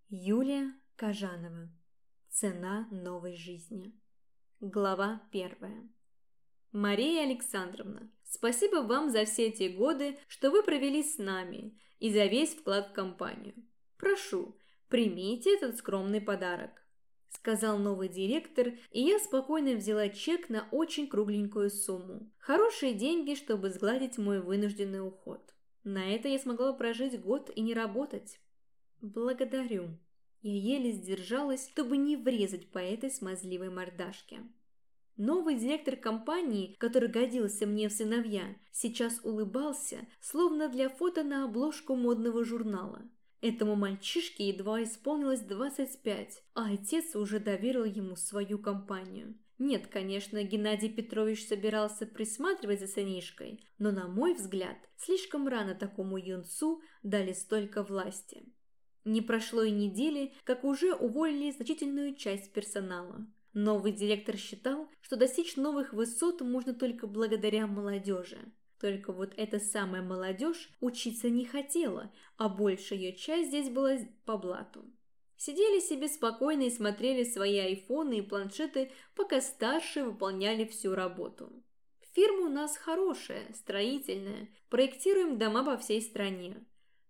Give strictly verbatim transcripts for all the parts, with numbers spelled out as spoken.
Юлия Кожанова. Цена новой жизни. Глава первая. Мария Александровна, спасибо вам за все те годы, что вы провели с нами, и за весь вклад в компанию. Прошу, примите этот скромный подарок, сказал новый директор, и я спокойно взяла чек на очень кругленькую сумму. Хорошие деньги, чтобы сгладить мой вынужденный уход. На это я смогла прожить год и не работать. Благодарю. Я еле сдержалась, чтобы не врезать по этой смазливой мордашке. Новый директор компании, который годился мне в сыновья, сейчас улыбался, словно для фото на обложку модного журнала. Этому мальчишке едва исполнилось двадцать пять, а отец уже доверил ему свою компанию. Нет, конечно, Геннадий Петрович собирался присматривать за сынишкой, но, на мой взгляд, слишком рано такому юнцу дали столько власти. Не прошло и недели, как уже уволили значительную часть персонала. Новый директор считал, что достичь новых высот можно только благодаря молодежи. Только вот эта самая молодежь учиться не хотела, а большая ее часть здесь была по блату. Сидели себе спокойно и смотрели свои айфоны и планшеты, пока старшие выполняли всю работу. Фирма у нас хорошая, строительная, проектируем дома по всей стране.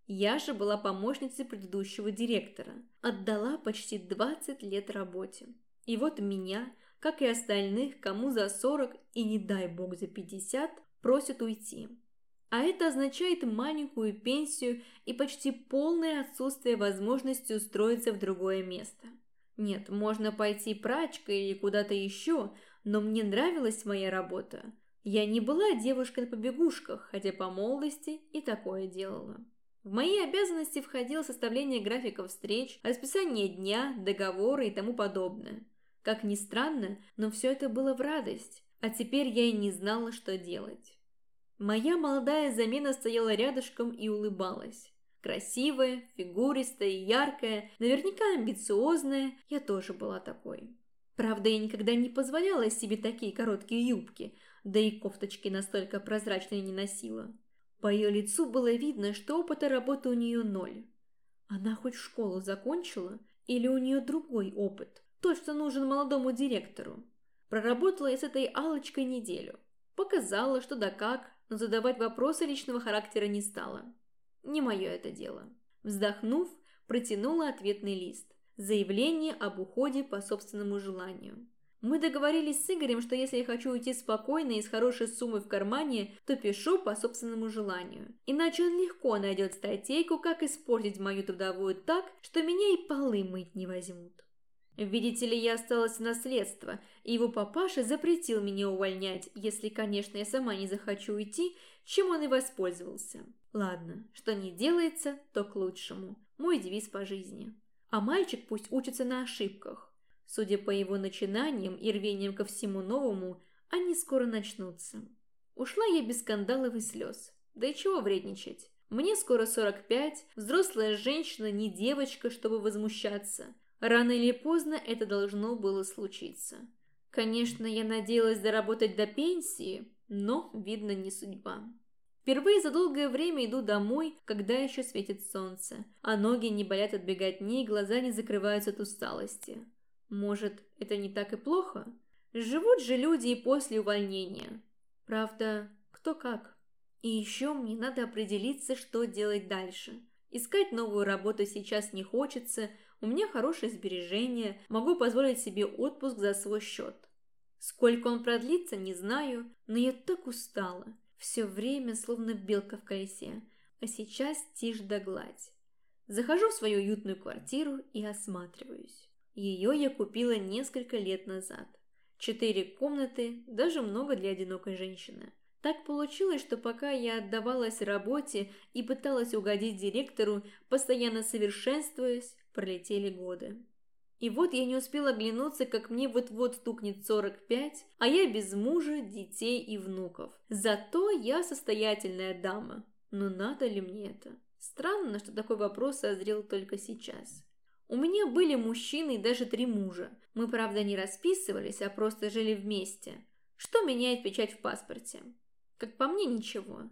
Я же была помощницей предыдущего директора, отдала почти двадцать лет работе. И вот меня, как и остальных, кому за сорок и не дай бог за пятьдесят, просят уйти. А это означает маленькую пенсию и почти полное отсутствие возможности устроиться в другое место. Нет, можно пойти прачкой или куда-то еще, но мне нравилась моя работа. Я не была девушкой на побегушках, хотя по молодости и такое делала. В мои обязанности входило составление графиков встреч, расписание дня, договоры и тому подобное. Как ни странно, но все это было в радость, а теперь я и не знала, что делать. Моя молодая замена стояла рядышком и улыбалась. Красивая, фигуристая и яркая, наверняка амбициозная, я тоже была такой. Правда, я никогда не позволяла себе такие короткие юбки, да и кофточки настолько прозрачные не носила. По ее лицу было видно, что опыта работы у нее ноль. Она хоть школу закончила, или у нее другой опыт, тот, что нужен молодому директору. Проработала я с этой Аллочкой неделю. Показала, что да как, но задавать вопросы личного характера не стала. Не мое это дело. Вздохнув, протянула ответный лист. Заявление об уходе по собственному желанию. Мы договорились с Игорем, что если я хочу уйти спокойно и с хорошей суммой в кармане, то пишу по собственному желанию. Иначе он легко найдет статейку, как испортить мою трудовую так, что меня и полы мыть не возьмут. Видите ли, я осталась в наследство, и его папаша запретил меня увольнять, если, конечно, я сама не захочу уйти, чем он и воспользовался. Ладно, что не делается, то к лучшему. Мой девиз по жизни. А мальчик пусть учится на ошибках. Судя по его начинаниям и рвениям ко всему новому, они скоро начнутся. Ушла я без скандалов и слез. Да и чего вредничать? Мне скоро сорок пять, взрослая женщина, не девочка, чтобы возмущаться. Рано или поздно это должно было случиться. Конечно, я надеялась доработать до пенсии, но, видно, не судьба. Впервые за долгое время иду домой, когда еще светит солнце, а ноги не болят от беготни и глаза не закрываются от усталости. Может, это не так и плохо? Живут же люди и после увольнения. Правда, кто как. И еще мне надо определиться, что делать дальше. Искать новую работу сейчас не хочется, у меня хорошие сбережения, могу позволить себе отпуск за свой счет. Сколько он продлится, не знаю, но я так устала. Все время словно белка в колесе, а сейчас тишь да гладь. Захожу в свою уютную квартиру и осматриваюсь. Ее я купила несколько лет назад. Четыре комнаты, даже много для одинокой женщины. Так получилось, что пока я отдавалась работе и пыталась угодить директору, постоянно совершенствуясь, пролетели годы. И вот я не успела оглянуться, как мне вот-вот стукнет сорок пять, а я без мужа, детей и внуков. Зато я состоятельная дама. Но надо ли мне это? Странно, что такой вопрос созрел только сейчас. У меня были мужчины и даже три мужа. Мы, правда, не расписывались, а просто жили вместе. Что меняет печать в паспорте? Как по мне, ничего.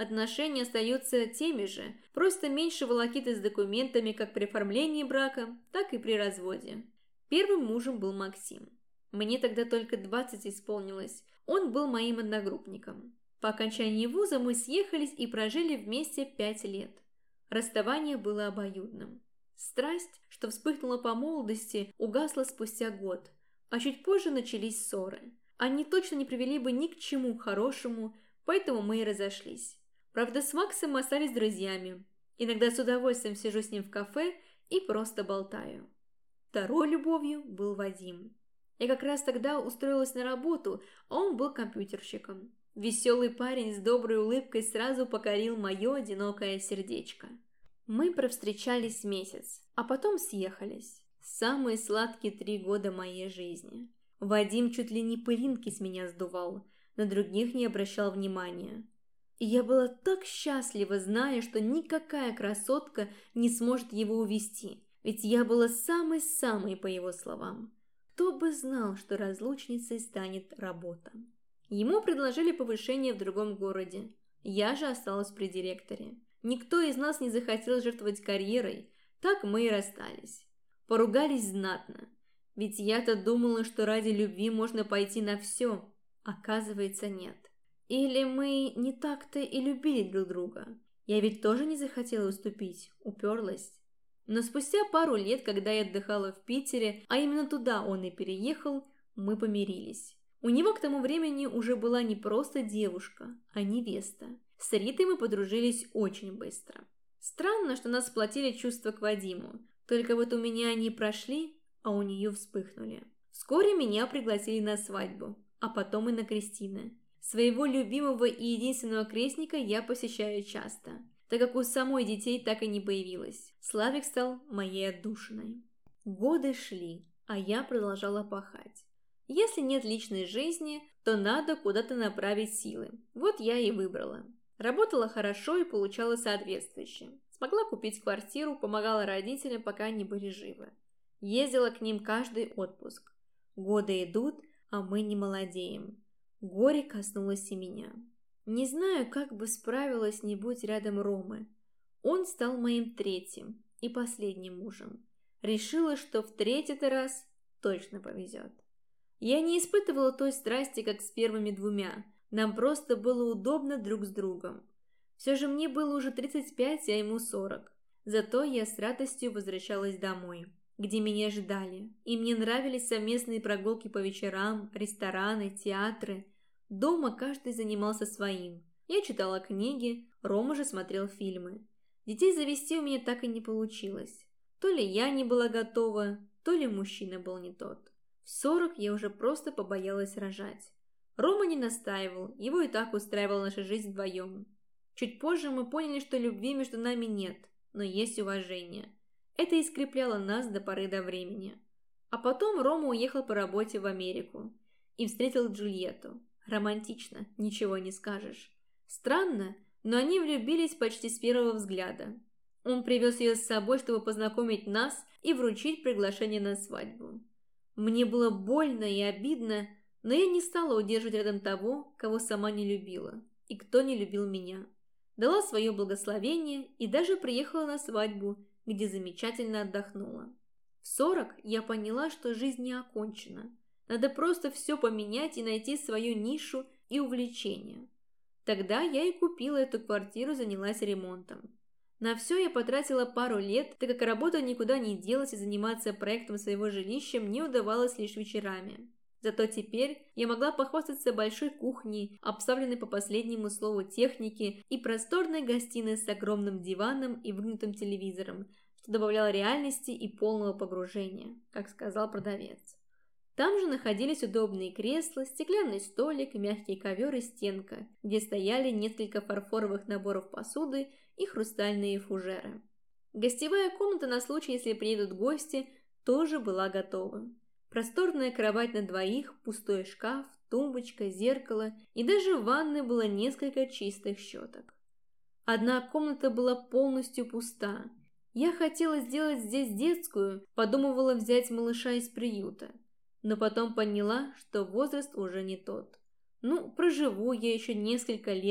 Отношения остаются теми же, просто меньше волокиты с документами как при оформлении брака, так и при разводе. Первым мужем был Максим. Мне тогда только двадцать исполнилось, он был моим одногруппником. По окончании вуза мы съехались и прожили вместе пять лет. Расставание было обоюдным. Страсть, что вспыхнула по молодости, угасла спустя год, а чуть позже начались ссоры. Они точно не привели бы ни к чему хорошему, поэтому мы и разошлись. Правда, с Максом мы остались друзьями. Иногда с удовольствием сижу с ним в кафе и просто болтаю. Второй любовью был Вадим. Я как раз тогда устроилась на работу, а он был компьютерщиком. Веселый парень с доброй улыбкой сразу покорил мое одинокое сердечко. Мы провстречались месяц, а потом съехались. Самые сладкие три года моей жизни. Вадим чуть ли не пылинки с меня сдувал, на других не обращал внимания. И я была так счастлива, зная, что никакая красотка не сможет его увести, ведь я была самой-самой, по его словам. Кто бы знал, что разлучницей станет работа. Ему предложили повышение в другом городе. Я же осталась при директоре. Никто из нас не захотел жертвовать карьерой, так мы и расстались. Поругались знатно, ведь я-то думала, что ради любви можно пойти на все. Оказывается, нет. Или мы не так-то и любили друг друга. Я ведь тоже не захотела уступить, уперлась. Но спустя пару лет, когда я отдыхала в Питере, а именно туда он и переехал, мы помирились. У него к тому времени уже была не просто девушка, а невеста. С Ритой мы подружились очень быстро. Странно, что нас сплотили чувства к Вадиму. Только вот у меня они прошли, а у нее вспыхнули. Вскоре меня пригласили на свадьбу, а потом и на крестины. Своего любимого и единственного крестника я посещаю часто, так как у самой детей так и не появилось. Славик стал моей отдушиной. Годы шли, а я продолжала пахать. Если нет личной жизни, то надо куда-то направить силы. Вот я и выбрала. Работала хорошо и получала соответствующе. Смогла купить квартиру, помогала родителям, пока они были живы. Ездила к ним каждый отпуск. Годы идут, а мы не молодеем. Горе коснулось и меня. Не знаю, как бы справилась, не будь рядом Ромы. Он стал моим третьим и последним мужем. Решила, что в третий-то раз точно повезет. Я не испытывала той страсти, как с первыми двумя. Нам просто было удобно друг с другом. Все же мне было уже тридцать пять, а ему сорок. Зато я с радостью возвращалась домой, где меня ждали, и мне нравились совместные прогулки по вечерам, рестораны, театры. Дома каждый занимался своим. Я читала книги, Рома же смотрел фильмы. Детей завести у меня так и не получилось. То ли я не была готова, то ли мужчина был не тот. В сорок я уже просто побоялась рожать. Рома не настаивал, его и так устраивала наша жизнь вдвоем. Чуть позже мы поняли, что любви между нами нет, но есть уважение. Это и скрепляло нас до поры до времени. А потом Рома уехал по работе в Америку и встретил Джульетту. Романтично, ничего не скажешь. Странно, но они влюбились почти с первого взгляда. Он привез ее с собой, чтобы познакомить нас и вручить приглашение на свадьбу. Мне было больно и обидно, но я не стала удерживать рядом того, кого сама не любила, и кто не любил меня. Дала свое благословение и даже приехала на свадьбу, где замечательно отдохнула. В сорок я поняла, что жизнь не окончена. Надо просто все поменять и найти свою нишу и увлечение. Тогда я и купила эту квартиру, занялась ремонтом. На все я потратила пару лет, так как работа никуда не делась и заниматься проектом своего жилища мне удавалось лишь вечерами. Зато теперь я могла похвастаться большой кухней, обставленной по последнему слову техники, и просторной гостиной с огромным диваном и выгнутым телевизором, что добавляло реальности и полного погружения, как сказал продавец. Там же находились удобные кресла, стеклянный столик, мягкий ковер и стенка, где стояли несколько фарфоровых наборов посуды и хрустальные фужеры. Гостевая комната на случай, если приедут гости, тоже была готова. Просторная кровать на двоих, пустой шкаф, тумбочка, зеркало, и даже в ванной было несколько чистых щеток. Одна комната была полностью пуста. Я хотела сделать здесь детскую, подумывала взять малыша из приюта. Но потом поняла, что возраст уже не тот. Ну, проживу я еще несколько лет,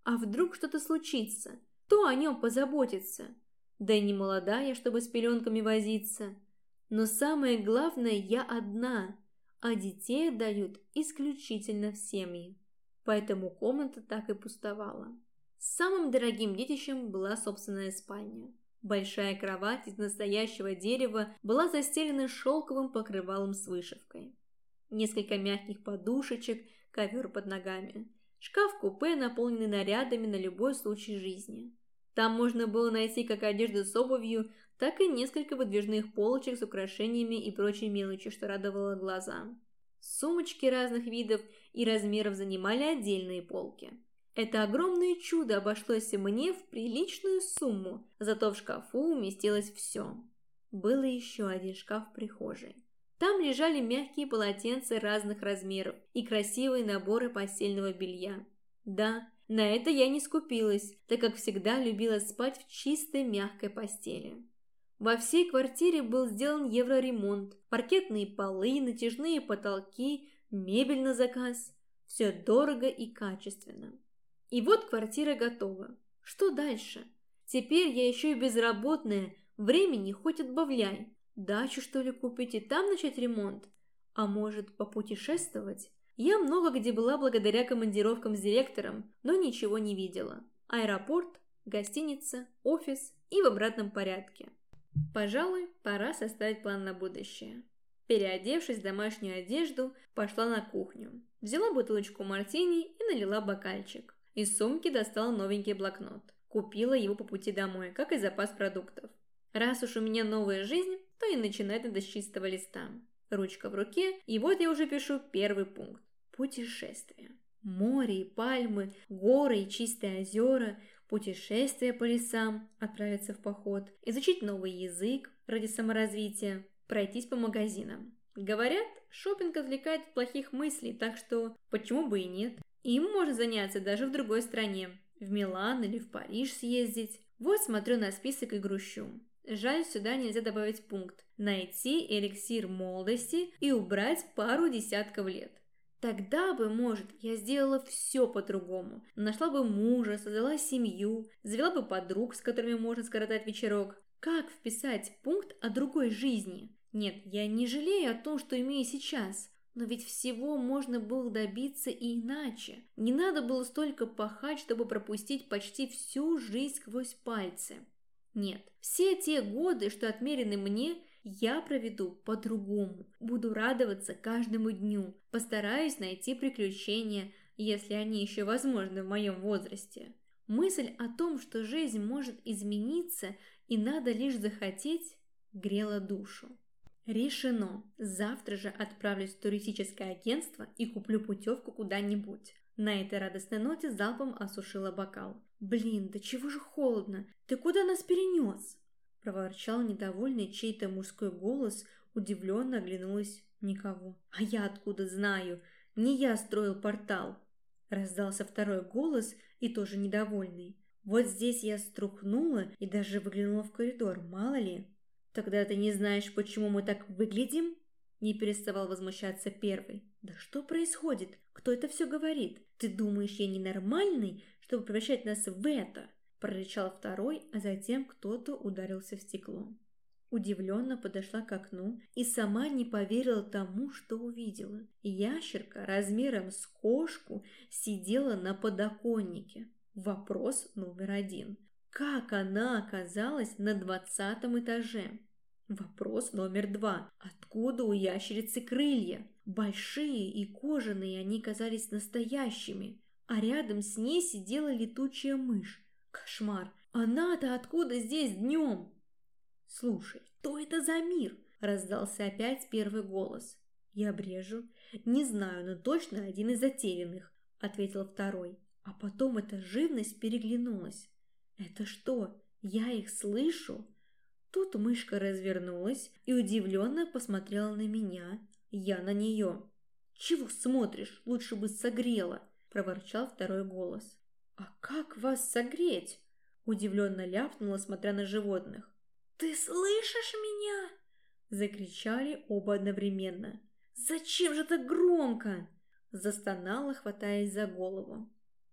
А вдруг что-то случится? Кто о нем позаботится? Да и не молодая, чтобы с пеленками возиться. Но самое главное, я одна, а детей отдают исключительно в семьи. Поэтому комната так и пустовала. Самым дорогим детищем была собственная спальня. Большая кровать из настоящего дерева была застелена шелковым покрывалом с вышивкой. Несколько мягких подушечек, ковер под ногами. Шкаф-купе, наполненный нарядами на любой случай жизни. Там можно было найти как одежду с обувью, так и несколько выдвижных полочек с украшениями и прочей мелочью, что радовало глаза. Сумочки разных видов и размеров занимали отдельные полки. Это огромное чудо обошлось мне в приличную сумму, зато в шкафу уместилось все. Был еще один шкаф в прихожей. Там лежали мягкие полотенца разных размеров и красивые наборы постельного белья. Да, на это я не скупилась, так как всегда любила спать в чистой мягкой постели. Во всей квартире был сделан евроремонт, паркетные полы, натяжные потолки, мебель на заказ. Все дорого и качественно. И вот квартира готова. Что дальше? Теперь я еще и безработная, времени хоть отбавляй. Дачу, что ли, купить и там начать ремонт? А может, попутешествовать? Я много где была благодаря командировкам с директором, но ничего не видела. Аэропорт, гостиница, офис и в обратном порядке. Пожалуй, пора составить план на будущее. Переодевшись в домашнюю одежду, пошла на кухню. Взяла бутылочку мартини и налила бокальчик. Из сумки достала новенький блокнот. Купила его по пути домой, как и запас продуктов. Раз уж у меня новая жизнь, то и начинать надо с чистого листа. Ручка в руке, и вот я уже пишу первый пункт. Путешествие. Море и пальмы, горы и чистые озера, путешествия по лесам, отправиться в поход, изучить новый язык ради саморазвития, пройтись по магазинам. Говорят, шопинг отвлекает от плохих мыслей, так что почему бы и нет? Им можно заняться даже в другой стране, в Милан или в Париж съездить. Вот смотрю на список и грущу. Жаль, сюда нельзя добавить пункт «Найти эликсир молодости и убрать пару десятков лет». Тогда бы, может, я сделала все по-другому. Нашла бы мужа, создала семью, завела бы подруг, с которыми можно скоротать вечерок. Как вписать пункт о другой жизни? Нет, я не жалею о том, что имею сейчас. Но ведь всего можно было добиться и иначе. Не надо было столько пахать, чтобы пропустить почти всю жизнь сквозь пальцы. Нет, все те годы, что отмерены мне, я проведу по-другому. Буду радоваться каждому дню. Постараюсь найти приключения, если они еще возможны в моем возрасте. Мысль о том, что жизнь может измениться и надо лишь захотеть, грела душу. Решено. Завтра же отправлюсь в туристическое агентство и куплю путевку куда-нибудь. На этой радостной ноте залпом осушила бокал. «Блин, да чего же холодно? Ты куда нас перенес?» Проворчал недовольный чей-то мужской голос, удивленно оглянулась. Никого. «А я откуда знаю? Не я строил портал!» Раздался второй голос и тоже недовольный. «Вот здесь я струхнула и даже выглянула в коридор, мало ли!» «Тогда ты не знаешь, почему мы так выглядим?» Не переставал возмущаться первый. «Да что происходит? Кто это все говорит? Ты думаешь, я ненормальный, чтобы превращать нас в это?» Прорычал второй, а затем кто-то ударился в стекло. Удивленно подошла к окну и сама не поверила тому, что увидела. Ящерка размером с кошку сидела на подоконнике. Вопрос номер один. Как она оказалась на двадцатом этаже? Вопрос номер два. Откуда у ящерицы крылья? Большие и кожаные они казались настоящими, а рядом с ней сидела летучая мышь. Кошмар! Она-то откуда здесь днем? «Слушай, что это за мир?» – раздался опять первый голос. «Я брежу. Не знаю, но точно один из затерянных», – ответил второй. А потом эта живность переглянулась. «Это что, я их слышу?» Тут мышка развернулась и удивленно посмотрела на меня. Я на нее. «Чего смотришь? Лучше бы согрела», – проворчал второй голос. «А как вас согреть?» – удивленно ляпнула, смотря на животных. «Ты слышишь меня?» – закричали оба одновременно. «Зачем же так громко?» – застонала, хватаясь за голову.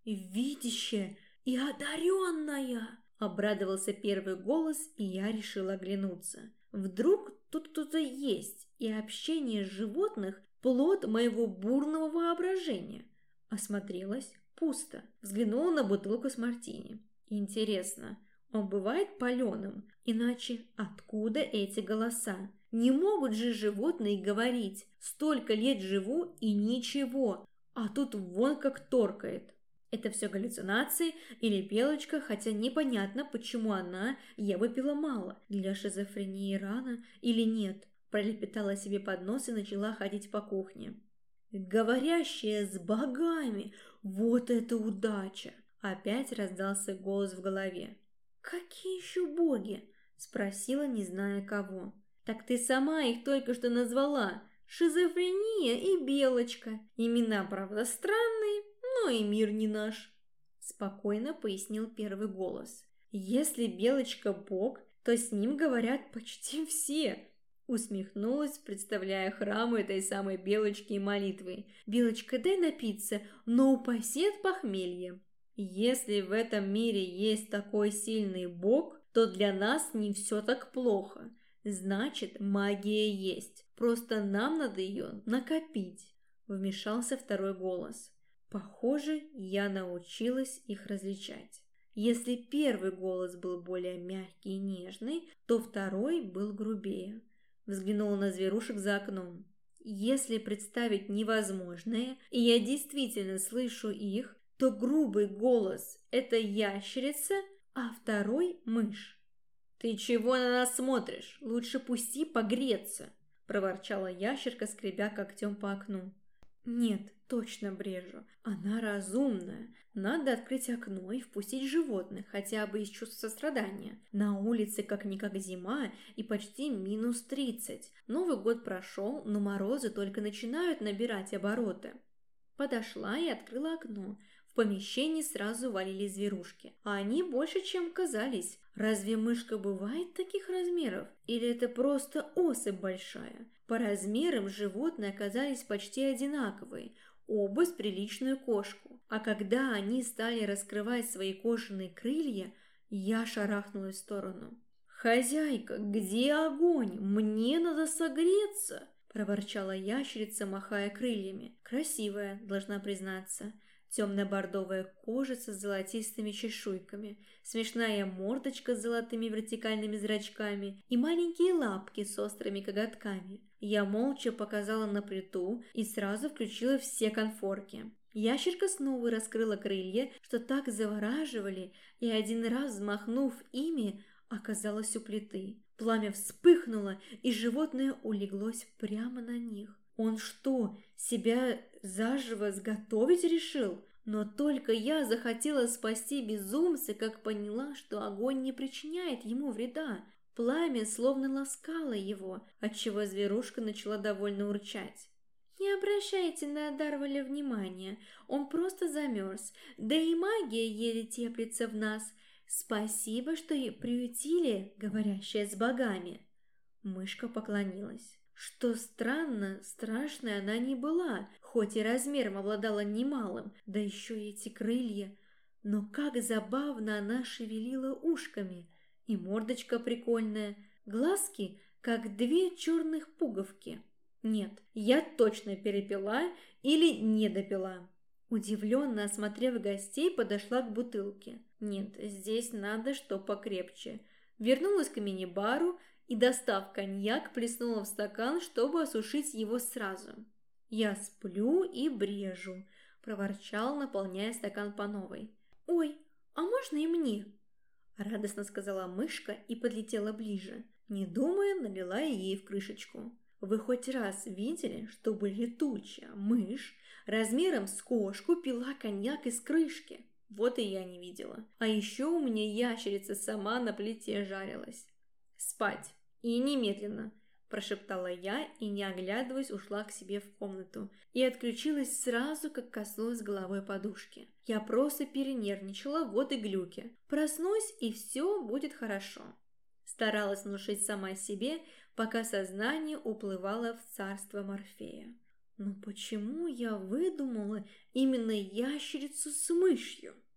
видящая и одаренная!» Обрадовался первый голос, и я решила оглянуться. Вдруг тут кто-то есть, и общение животных – плод моего бурного воображения. Осмотрелась – пусто. Взглянула на бутылку с мартини. Интересно, он бывает паленым? Иначе откуда эти голоса? Не могут же животные говорить. Столько лет живу и ничего, а тут вон как торкает. Это все галлюцинации или Белочка, хотя непонятно, почему она, я выпила мало. Для шизофрении рано или нет? Пролепетала себе под нос и начала ходить по кухне. «Говорящая с богами! Вот это удача!» Опять раздался голос в голове. «Какие еще боги?» Спросила, не зная кого. «Так ты сама их только что назвала. Шизофрения и Белочка. Имена, правда, странные, но и мир не наш», – спокойно пояснил первый голос. «Если Белочка бог, то с ним говорят почти все», – усмехнулась, представляя храмы этой самой Белочки и молитвы. «Белочка, дай напиться, но упаси от похмелья». «Если в этом мире есть такой сильный бог, то для нас не все так плохо. Значит, магия есть, просто нам надо ее накопить», – вмешался второй голос. Похоже, я научилась их различать. Если первый голос был более мягкий и нежный, то второй был грубее. Взглянула на зверушек за окном. Если представить невозможное, и я действительно слышу их, то грубый голос – это ящерица, а второй – мышь. «Ты чего на нас смотришь? Лучше пусти погреться!» – проворчала ящерка, скребя когтем по окну. «Нет, точно брежу. Она разумная. Надо открыть окно и впустить животных, хотя бы из чувства сострадания. На улице как-никак зима и почти минус тридцать. Новый год прошел, но морозы только начинают набирать обороты». Подошла и открыла окно. В помещении сразу валились зверушки. А они больше, чем казались. Разве мышка бывает таких размеров? Или это просто особь большая? По размерам животные оказались почти одинаковые, оба с приличную кошку. А когда они стали раскрывать свои кожаные крылья, я шарахнулась в сторону. «Хозяйка, где огонь? Мне надо согреться!» – проворчала ящерица, махая крыльями. Красивая, должна признаться. Темно-бордовая кожица с золотистыми чешуйками, смешная мордочка с золотыми вертикальными зрачками и маленькие лапки с острыми коготками. Я молча показала на плиту и сразу включила все конфорки. Ящерка снова раскрыла крылья, что так завораживали, и один раз, взмахнув ими, оказалась у плиты. Пламя вспыхнуло, и животное улеглось прямо на них. Он что, себя заживо сготовить решил? Но только я захотела спасти безумца, как поняла, что огонь не причиняет ему вреда. Пламя словно ласкало его, отчего зверушка начала довольно урчать. «Не обращайте на Дарваля внимания, он просто замерз, да и магия еле теплится в нас. Спасибо, что и приютили, говорящая с богами». Мышка поклонилась. Что странно, страшной она не была, хоть и размером обладала немалым, да еще и эти крылья. Но как забавно она шевелила ушками, и мордочка прикольная, глазки, как две черных пуговки. Нет, я точно перепила или не допила. Удивленно осмотрев гостей, подошла к бутылке. Нет, здесь надо что покрепче. Вернулась к мини-бару и, достав коньяк, плеснула в стакан, чтобы осушить его сразу. «Я сплю и брежу», – проворчал, наполняя стакан по новой. «Ой, а можно и мне?» – радостно сказала мышка и подлетела ближе. Не думая, налила ей в крышечку. «Вы хоть раз видели, чтобы летучая мышь размером с кошку пила коньяк из крышки?» Вот и я не видела. А еще у меня ящерица сама на плите жарилась. «Спать! И немедленно!» – прошептала я и, не оглядываясь, ушла к себе в комнату и отключилась сразу, как коснулась головой подушки. Я просто перенервничала, вот и глюки. Проснусь, и все будет хорошо. Старалась внушить сама себе, пока сознание уплывало в царство Морфея. Но почему я выдумала именно ящерицу с мышью?